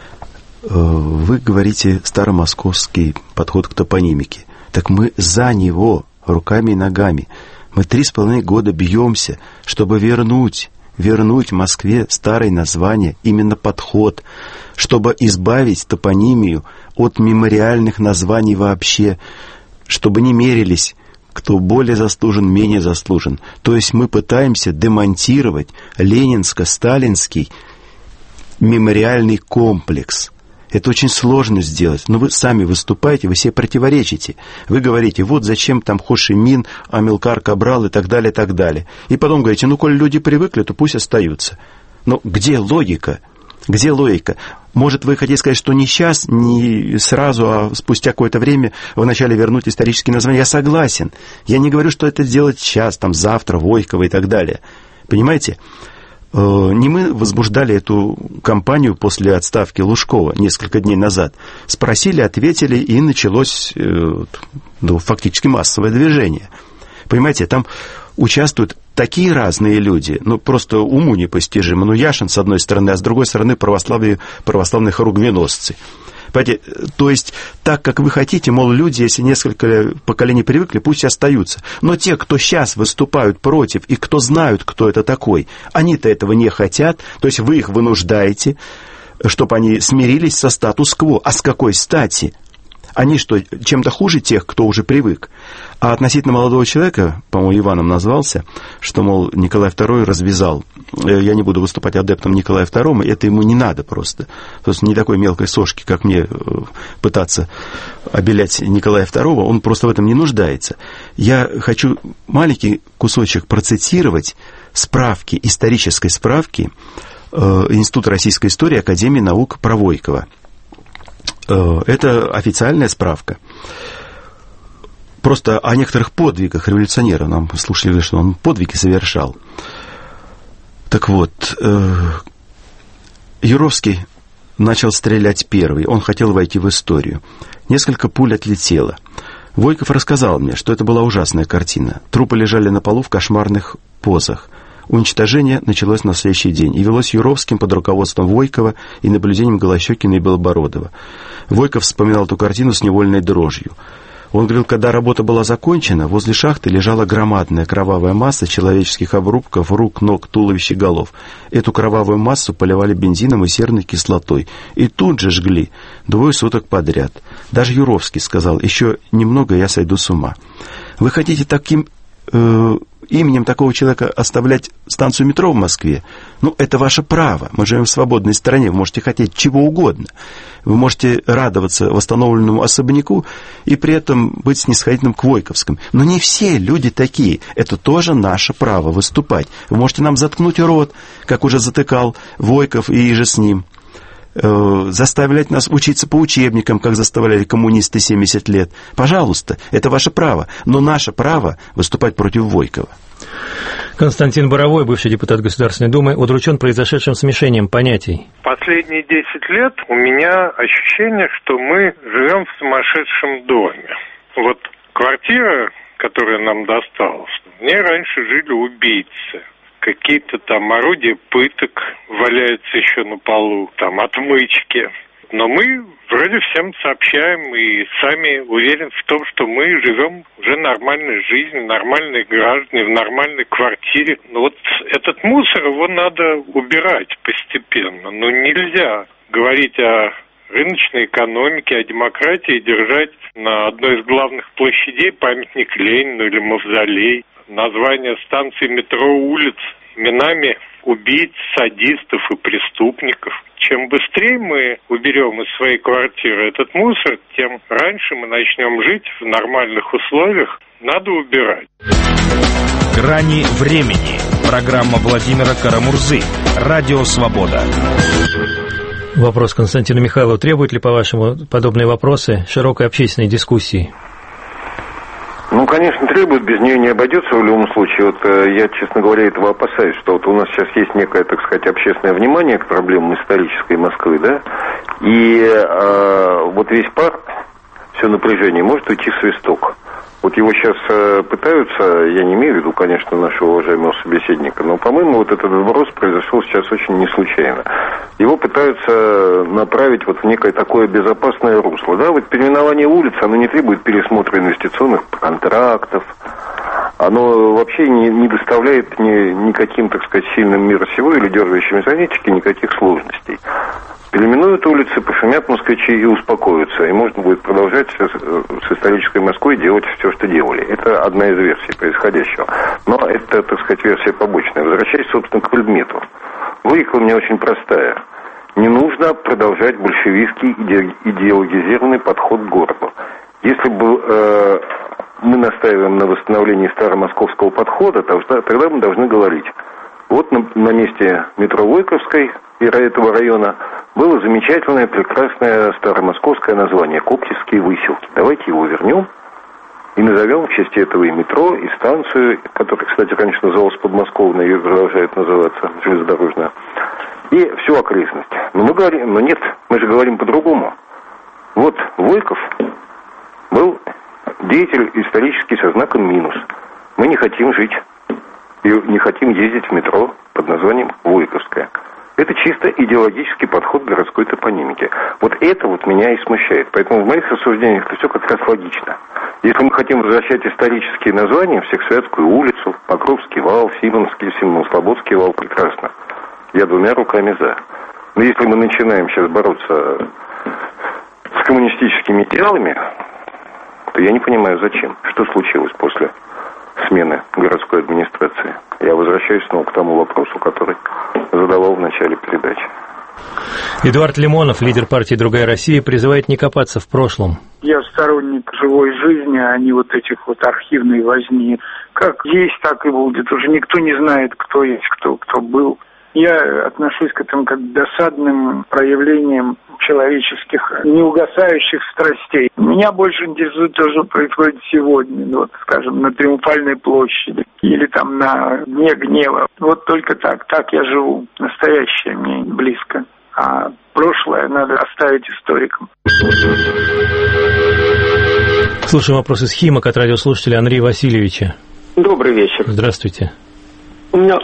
Вы говорите старомосковский подход к топонимике. Так мы за него руками и ногами. Мы 3,5 года бьемся, чтобы вернуть Москве старое название, именно подход, чтобы избавить топонимию от мемориальных названий вообще, чтобы не мерились, кто более заслужен, менее заслужен. То есть мы пытаемся демонтировать ленинско-сталинский мемориальный комплекс. Это очень сложно сделать. Но вы сами выступаете, вы себе противоречите. Вы говорите, вот зачем там Хо Ши Мин, Амилкар Кабрал и так далее, и так далее. И потом говорите, коль люди привыкли, то пусть остаются. Но где логика? Где логика? Может, вы хотите сказать, что не сейчас, не сразу, а спустя какое-то время вы вначале вернуть исторические названия? Я согласен. Я не говорю, что это сделать сейчас, там, завтра, Войково и так далее. Понимаете? Не мы возбуждали эту кампанию после отставки Лужкова несколько дней назад. Спросили, ответили, и началось фактически массовое движение. Понимаете, там участвуют такие разные люди, просто уму непостижимо. Яшин, с одной стороны, а с другой стороны православные хоругвеносцы. Понимаете, то есть, так, как вы хотите, люди, если несколько поколений привыкли, пусть остаются. Но те, кто сейчас выступают против, и кто знают, кто это такой, они-то этого не хотят, то есть вы их вынуждаете, чтобы они смирились со статус-кво. А с какой стати? Они что, чем-то хуже тех, кто уже привык? А относительно молодого человека, по-моему, Иваном назвался, что, мол, Николай II развязал. Я не буду выступать адептом Николая II, это ему не надо просто. То есть не такой мелкой сошки, как мне пытаться обелять Николая II, он просто в этом не нуждается. Я хочу маленький кусочек процитировать справки, исторической справки Института российской истории Академии наук про Войкова. Это официальная справка. Просто о некоторых подвигах революционера. Нам слушали, что он подвиги совершал. Так вот, Юровский начал стрелять первый. Он хотел войти в историю. Несколько пуль отлетело. Войков рассказал мне, что это была ужасная картина. Трупы лежали на полу в кошмарных позах. Уничтожение началось на следующий день и велось Юровским под руководством Войкова и наблюдением Голощёкина и Белобородова. Войков вспоминал эту картину с невольной дрожью. Он говорил, когда работа была закончена, возле шахты лежала громадная кровавая масса человеческих обрубков, рук, ног, туловищ и голов. Эту кровавую массу поливали бензином и серной кислотой. И тут же жгли 2 суток подряд. Даже Юровский сказал, еще немного, я сойду с ума. Вы хотите таким именем такого человека оставлять станцию метро в Москве? Ну, это ваше право. Мы живем в свободной стране. Вы можете хотеть чего угодно. Вы можете радоваться восстановленному особняку и при этом быть снисходительным к Войковскому. Но не все люди такие. Это тоже наше право выступать. Вы можете нам заткнуть рот, как уже затыкал Войков и иже с ним. Заставлять нас учиться по учебникам, как заставляли коммунисты 70 лет. Пожалуйста, это ваше право. Но наше право выступать против Войкова. Константин Боровой, бывший депутат Государственной Думы, удручен произошедшим смешением понятий. Последние 10 лет у меня ощущение, что мы живем в сумасшедшем доме. Вот квартира, которая нам досталась, в ней раньше жили убийцы. Какие-то там орудия пыток валяются еще на полу, там отмычки. Но мы вроде всем сообщаем и сами уверены в том, что мы живем уже нормальной жизнью, нормальные граждане, в нормальной квартире. Но вот этот мусор, его надо убирать постепенно. Но нельзя говорить о рыночной экономике, о демократии, держать на одной из главных площадей памятник Ленину или мавзолей. Название станции метро, улиц именами убийц, садистов и преступников. Чем быстрее мы уберем из своей квартиры этот мусор, тем раньше мы начнем жить в нормальных условиях. Надо убирать. «Грани времени». Программа Владимира Карамурзы. Радио «Свобода». Вопрос Константину Михайлову. Требуют ли, по-вашему, подобные вопросы широкой общественной дискуссии? Ну, конечно, требует, без нее не обойдется в любом случае. Вот я, честно говоря, этого опасаюсь, что вот у нас сейчас есть некое, так сказать, общественное внимание к проблемам исторической Москвы, да, и вот весь пар, все напряжение может уйти в свисток. Вот его сейчас пытаются, я не имею в виду, конечно, нашего уважаемого собеседника, но, по-моему, вот этот вброс произошел сейчас очень не случайно. Его пытаются направить вот в некое такое безопасное русло. Да, вот переименование улиц, оно не требует пересмотра инвестиционных контрактов, оно вообще не доставляет никаким, так сказать, сильным мира сего или дергающим занятчики никаких сложностей. Переименуют улицы, пошумят москвичи и успокоятся. И можно будет продолжать с исторической Москвой делать все, что делали. Это одна из версий происходящего. Но это, так сказать, версия побочная. Возвращаясь, собственно, к предмету. Логика у меня очень простая. Не нужно продолжать большевистский идеологизированный подход к городу. Если бы мы настаиваем на восстановлении старомосковского подхода, тогда мы должны говорить. Вот на месте метро Войковской и этого района было замечательное, прекрасное старомосковское название «Коптевские выселки». Давайте его вернем и назовем в честь этого и метро, и станцию, которая, кстати, раньше называлась Подмосковная, ее продолжает называться железнодорожная, и всю окрестность. Но мы говорим, но нет, мы же говорим по-другому. Вот Войков был деятель исторический со знаком минус. Мы не хотим жить и не хотим ездить в метро под названием Войковская. Это чисто идеологический подход к городской топонимике. Вот это вот меня и смущает. Поэтому в моих рассуждениях это все как раз логично. Если мы хотим возвращать исторические названия, Всехсвятскую улицу, Покровский вал, Симонский, Симонослободский вал, прекрасно. Я 2 руками за. Но если мы начинаем сейчас бороться с коммунистическими идеалами, то я не понимаю, зачем. Что случилось после смены городской администрации? Я возвращаюсь снова к тому вопросу, который задавал в начале передачи. Эдуард Лимонов, лидер партии «Другая Россия», призывает не копаться в прошлом. Я сторонник живой жизни, а не вот этих вот архивной возни. Как есть, так и будет. Уже никто не знает, кто есть, кто был. Я отношусь к этому как к досадным проявлениям человеческих неугасающих страстей. Меня больше интересует то, что происходит сегодня, вот, скажем, на Триумфальной площади или там на Дне гнева. Вот только так я живу. Настоящее мне близко. А прошлое надо оставить историкам. Слушаем вопрос из Химок от радиослушателя Андрея Васильевича. Добрый вечер. Здравствуйте. У меня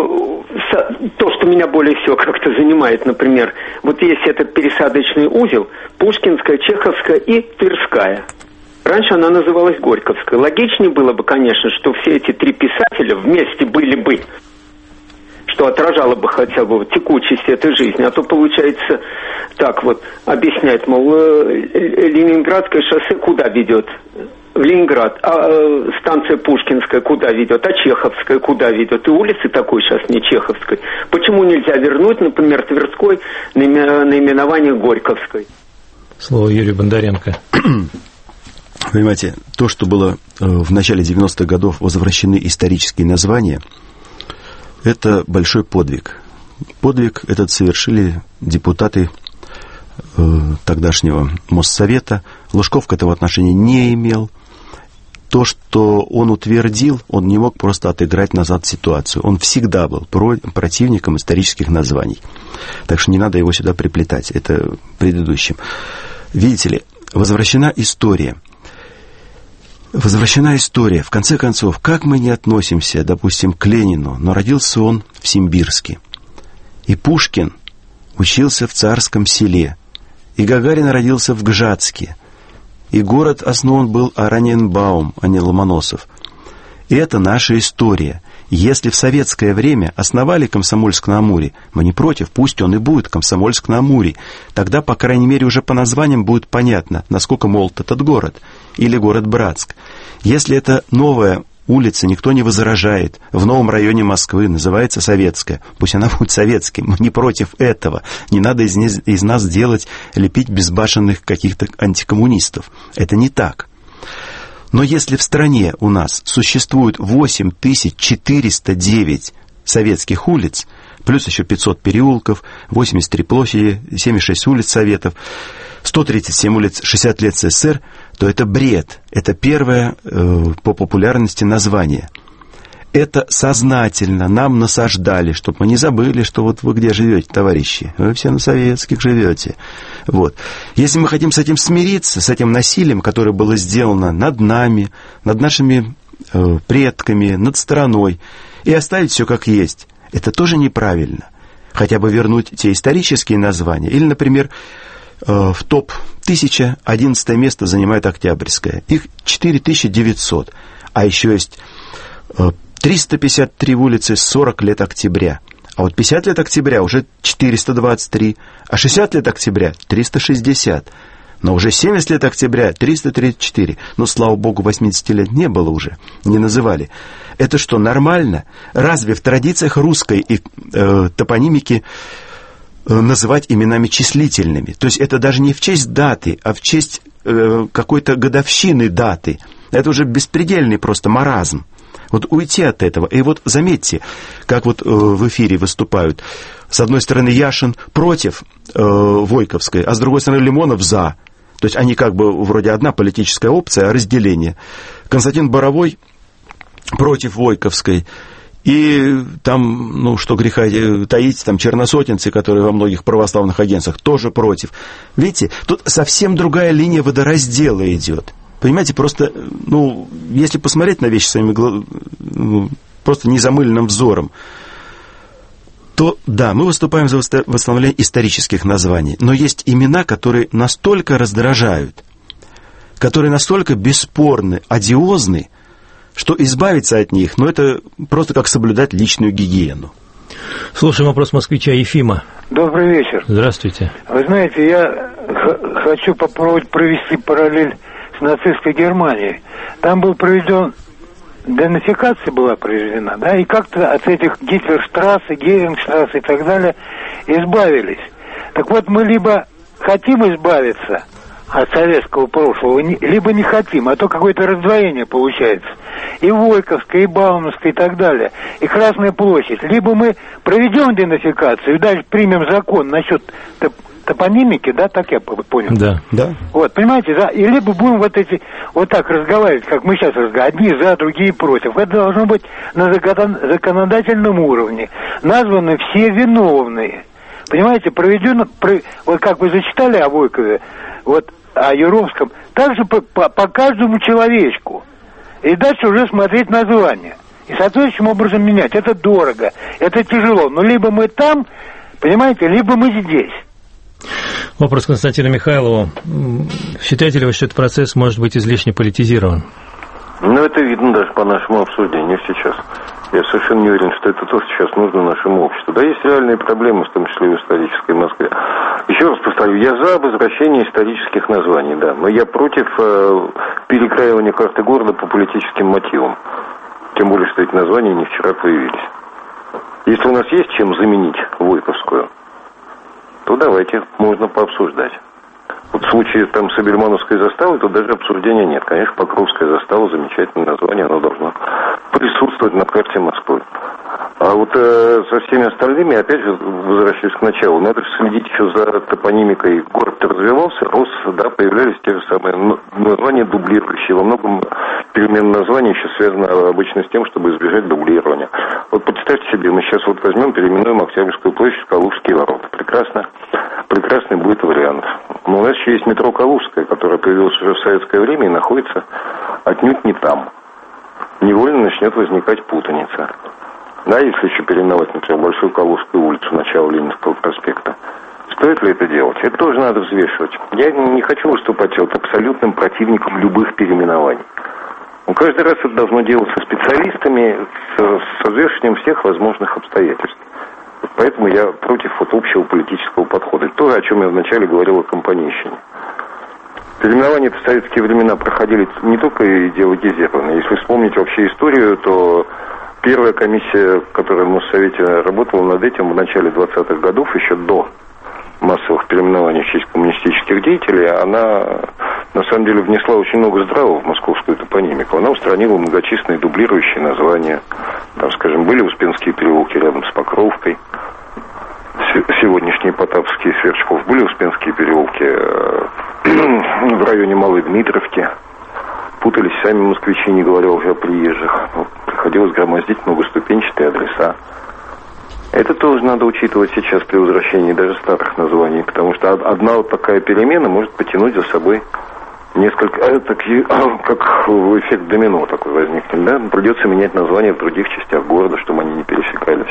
то, что меня более всего как-то занимает, например, вот есть этот пересадочный узел, Пушкинская, Чеховская и Тверская. Раньше она называлась Горьковская. Логичнее было бы, конечно, что все эти три писателя вместе были бы, что отражало бы хотя бы текучесть этой жизни. А то получается так вот, объясняет, мол, Ленинградское шоссе куда ведет? В Ленинград. А станция Пушкинская куда ведет? А Чеховская куда ведет? И улицы такой сейчас не Чеховской. Почему нельзя вернуть, например, Тверской наименование Горьковской? Слово Юрию Бондаренко. Понимаете, то, что было в начале 90-х годов возвращены исторические названия, это большой подвиг. Подвиг этот совершили депутаты тогдашнего Моссовета. Лужков к этому отношения не имел. То, что он утвердил, он не мог просто отыграть назад ситуацию. Он всегда был противником исторических названий. Так что не надо его сюда приплетать. Это предыдущим. Видите ли, возвращена история. Возвращена история. В конце концов, как мы не относимся, допустим, к Ленину, но родился он в Симбирске. И Пушкин учился в Царском Селе. И Гагарин родился в Гжатске. И город основан был Араньенбаум, а не Ломоносов. И это наша история. Если в советское время основали Комсомольск-на-Амуре, мы не против, пусть он и будет Комсомольск-на-Амуре. Тогда, по крайней мере, уже по названиям будет понятно, насколько молод этот город. Или город Братск. Если это новая улица, никто не возражает, в новом районе Москвы, называется Советская, пусть она будет советской, мы не против этого. Не надо из нас лепить безбашенных каких-то антикоммунистов. Это не так. Но если в стране у нас существует 8409 советских улиц, плюс еще 500 переулков, 83 площади, 76 улиц Советов, 137 улиц, 60 лет СССР, то это бред. Это первое по популярности название. Это сознательно нам насаждали, чтобы мы не забыли, что вот вы где живете, товарищи. Вы все на советских живете. Вот. Если мы хотим с этим смириться, с этим насилием, которое было сделано над нами, над нашими предками, над страной, и оставить все как есть, это тоже неправильно. Хотя бы вернуть те исторические названия. Или, например, в топ-1000 11 место занимает Октябрьская. Их 4900. А еще есть 353 улицы, 40 лет октября. А вот 50 лет октября уже 423, а 60 лет октября 360. Но уже 70 лет октября 334. Но, слава богу, 80 лет не было уже, не называли. Это что, нормально? Разве в традициях русской и топонимики называть именами числительными? То есть это даже не в честь даты, а в честь какой-то годовщины даты. Это уже беспредельный просто маразм. Вот уйти от этого. И вот заметьте, как вот в эфире выступают. С одной стороны Яшин против Войковской, а с другой стороны Лимонов за. То есть они как бы вроде одна политическая опция, а разделение. Константин Боровой против Войковской. И там, ну, что греха таить, там черносотенцы, которые во многих православных агентствах, тоже против. Видите, тут совсем другая линия водораздела идет. Понимаете, просто, ну, если посмотреть на вещи своими просто незамыленным взором, то, да, мы выступаем за восстановление исторических названий, но есть имена, которые настолько раздражают, которые настолько бесспорны, одиозны, что избавиться от них, ну, это просто как соблюдать личную гигиену. Слушаем вопрос москвича Ефима. Добрый вечер. Здравствуйте. Вы знаете, я хочу попробовать провести параллель с нацистской Германией. Там был проведен, денацификация была проведена, да, и как-то от этих Гитлерштрассе, Герингштрассе и так далее избавились. Так вот, мы либо хотим избавиться от советского прошлого, либо не хотим, а то какое-то раздвоение получается. И Войковская, и Бауманская, и так далее, и Красная площадь. Либо мы проведем денацификацию и дальше примем закон насчет топонимики, да, так я понял? Да. Да. Вот, понимаете, да, и либо будем вот так разговаривать, как мы сейчас разговариваем, одни за, другие против. Это должно быть на законодательном уровне. Названы все виновные. Понимаете, проведено, вот как вы зачитали о Войкове, вот о Юровском, также по каждому человечку. И дальше уже смотреть название. И соответствующим образом менять. Это дорого, это тяжело. Но либо мы там, понимаете, либо мы здесь. Вопрос Константину Михайлову. Считаете ли вы, что этот процесс может быть излишне политизирован? Ну, это видно даже по нашему обсуждению сейчас. Я совершенно не уверен, что это то, что сейчас нужно нашему обществу. Да, есть реальные проблемы, в том числе и в исторической Москве. Еще раз повторю, я за возвращение исторических названий, да, но я против перекраивания карты города по политическим мотивам. Тем более, что эти названия не вчера появились. Если у нас есть чем заменить Войковскую, то давайте, можно пообсуждать. Вот в случае там с Абельмановской заставой, то даже обсуждения нет. Конечно, Покровская застава, замечательное название, оно должно присутствовать на карте Москвы. А вот со всеми остальными, опять же, возвращаюсь к началу, надо следить еще за топонимикой. Город развивался, рос, да, появлялись те же самые названия дублирующие. Во многом перемена названий еще связана обычно с тем, чтобы избежать дублирования. Вот представьте себе, мы сейчас вот возьмем, переименуем Октябрьскую площадь в Калужские ворота. Прекрасно. Прекрасный будет вариант. Но у нас еще есть метро Калужская, которая появилась уже в советское время и находится отнюдь не там. Невольно начнет возникать путаница. Да, если еще переименовать, например, Большую Калужскую улицу, начало Ленинского проспекта. Стоит ли это делать? Это тоже надо взвешивать. Я не хочу выступать вот абсолютным противником любых переименований. Но каждый раз это должно делаться специалистами с взвешиванием всех возможных обстоятельств. Поэтому я против вот общего политического подхода. Это то, о чем я вначале говорил о компанейщине. Переименования в советские времена проходили не только идеологизированные. Если вспомнить вообще историю, то первая комиссия, которая в Моссовете работала над этим в начале 20-х годов, еще до массовых переименований в честь коммунистических деятелей, она на самом деле внесла очень много здравого в московскую топонимику. Она устранила многочисленные дублирующие названия. Там, скажем, были Успенские переулки рядом с Покровкой, сегодняшние Потапские, Сверчков, были Успенские переулки в районе Малой Дмитровки. Путались сами москвичи, не говоря уже о приезжих. Приходилось громоздить многоступенчатые адреса. Это тоже надо учитывать сейчас при возвращении даже старых названий, потому что одна вот такая перемена может потянуть за собой несколько, как эффект домино такой возникнет, да? Придется менять названия в других частях города, чтобы они не пересекались.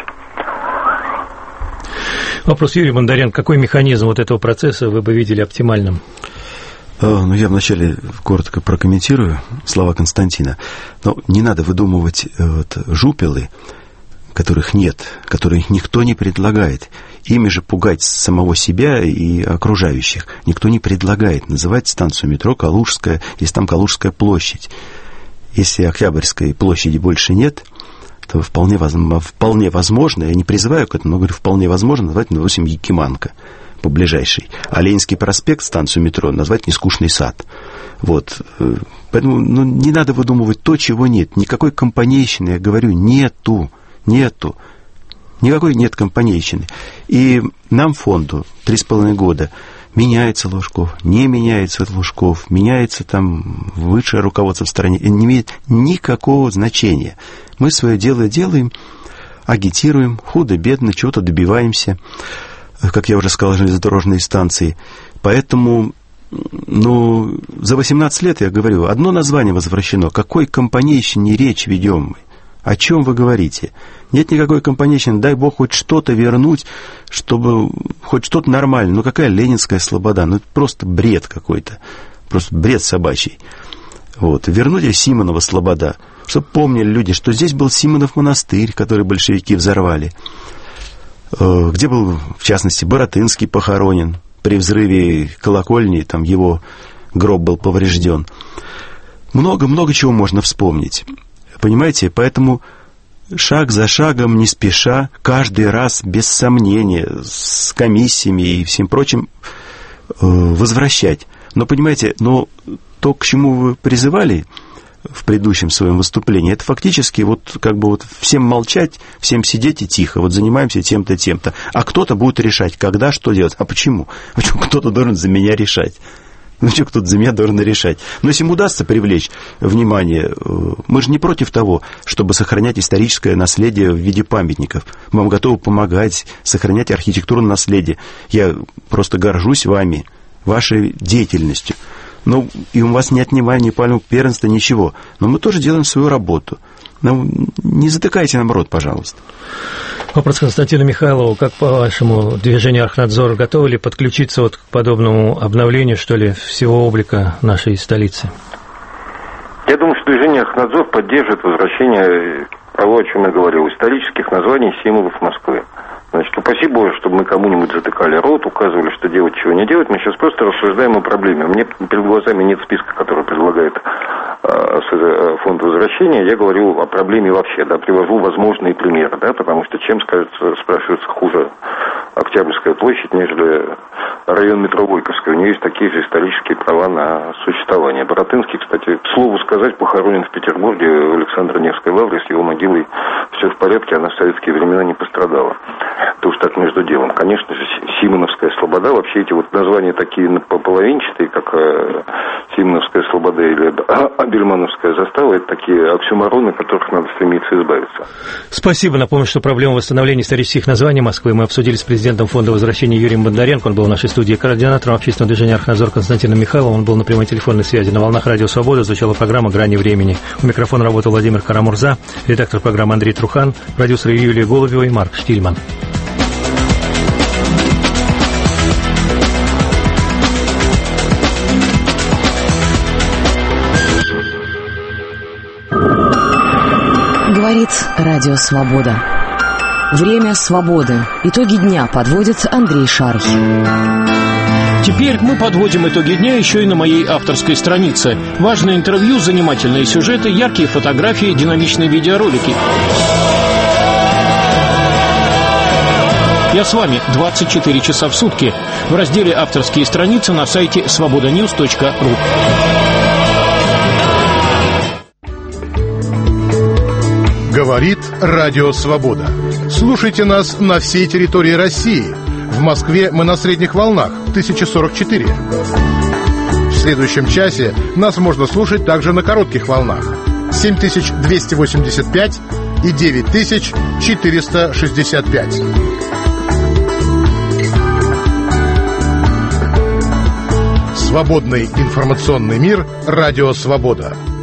Вопрос Юрий Бондаренко. Какой механизм вот этого процесса вы бы видели оптимальным? Ну, я вначале коротко прокомментирую слова Константина. Но не надо выдумывать жупелы, которых нет, которых никто не предлагает. Ими же пугать самого себя и окружающих. Никто не предлагает называть станцию метро Калужская, если там Калужская площадь. Если Октябрьской площади больше нет, то вполне возможно, я не призываю к этому, но говорю, вполне возможно назвать, допустим, Якиманка по ближайшей. А Ленинский проспект, станцию метро, назвать Нескучный сад. Вот. Поэтому не надо выдумывать то, чего нет. Никакой компанейщины, я говорю, нету. Никакой нет компанейщины. И нам, фонду, 3,5 года, меняется Лужков, не меняется Лужков, меняется там высшее руководство в стране, не имеет никакого значения. Мы свое дело делаем, агитируем, худо-бедно, чего-то добиваемся, как я уже сказал, железнодорожные станции. Поэтому, за 18 лет, я говорю, одно название возвращено. Какой компанейщине речь ведем мы? О чем вы говорите? Нет никакой компанейщины. Дай Бог хоть что-то вернуть, чтобы хоть что-то нормально. Какая Ленинская слобода? Это просто бред какой-то. Просто бред собачий. Вот. Вернуть Симонова слобода. Чтобы помнили люди, что здесь был Симонов монастырь, который большевики взорвали. Где был, в частности, Боротынский похоронен. при взрыве колокольни, там его гроб был поврежден. Много-много чего можно вспомнить. Понимаете? Поэтому шаг за шагом, не спеша, каждый раз, без сомнения, с комиссиями и всем прочим, возвращать. Но, понимаете, то, к чему вы призывали в предыдущем своем выступлении, это фактически всем молчать, всем сидеть и тихо, занимаемся тем-то, тем-то. А кто-то будет решать, когда, что делать. А почему? Почему кто-то должен за меня решать? Что кто-то за меня должен решать? Но если им удастся привлечь внимание, мы же не против того, чтобы сохранять историческое наследие в виде памятников. Мы вам готовы помогать, сохранять архитектурное наследие. Я просто горжусь вами, вашей деятельностью. И у вас не отнимаем ни пальмового первенства, ничего. Но мы тоже делаем свою работу. Не затыкайте нам рот, пожалуйста. Вопрос Константину Михайлову. Как, по-вашему, движение Архнадзор готово ли подключиться к подобному обновлению, всего облика нашей столицы? Я думаю, что движение Архнадзор поддерживает возвращение того, о чем я говорил, исторических названий символов Москвы. Значит, упаси Боже, чтобы мы кому-нибудь затыкали рот, указывали, что делать, чего не делать. Мы сейчас просто рассуждаем о проблеме. У меня перед глазами нет списка, который предлагает фонд возвращения. Я говорю о проблеме вообще, привожу возможные примеры, потому что чем, спрашивается, хуже Октябрьская площадь, нежели район метро Войковская. У нее есть такие же исторические права на существование. Боротынский, кстати, к слову сказать, похоронен в Петербурге в Александро-Невской лавре, с его могилой все в порядке, она в советские времена не пострадала. Это уж так между делом. Конечно же, Симоновская слобода, вообще эти названия такие половинчатые, как Симоновская слобода или Абельмановская застава, это такие оксюмороны, от которых надо стремиться избавиться. Спасибо. Напомню, что проблему восстановления исторических названий Москвы мы обсудили с президентом фонда возвращения Юрием Бондаренко. Он был в нашей студии, координатором общественного движения Архнадзор Константином Михайловым. Он был на прямой телефонной связи. На волнах Радио Свобода звучала программа «Грани времени». У микрофона работал Владимир Карамурза, редактор программы Андрей Трухан, продюсеры Юлия Голубева и Марк Штильман. Говорит Радио Свобода. Время свободы. Итоги дня подводит Андрей Шарх. Теперь мы подводим итоги дня еще и на моей авторской странице. Важные интервью, занимательные сюжеты, яркие фотографии, динамичные видеоролики. Я с вами 24 часа в сутки в разделе «Авторские страницы» на сайте svobodanews.ru. Говорит Радио Свобода. Слушайте нас на всей территории России. В Москве мы на средних волнах 1044. В следующем часе нас можно слушать также на коротких волнах 7285 и 9465. Свободный информационный мир. Радио Свобода.